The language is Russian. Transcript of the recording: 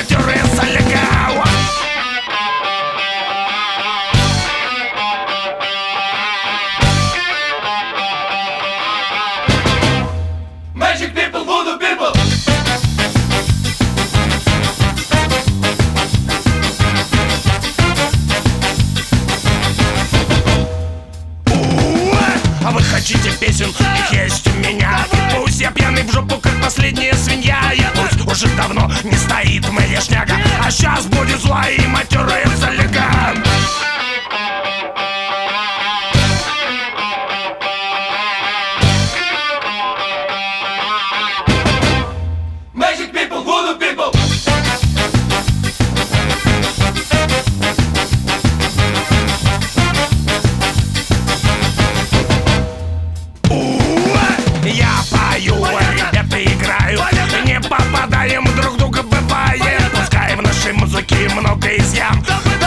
матерые солига. Magic people, voodoo people. А вы хотите песен? Их есть у меня. И пусть я пьяный в жопу, как последняя свинья. И пусть уже давно не стоит моя шняга, а сейчас будет зла и матерые солига. Magic people, voodoo people. Я пою, ребята играют, не попадаем друг друга, бывает. Пускай в нашей музыке много изъян,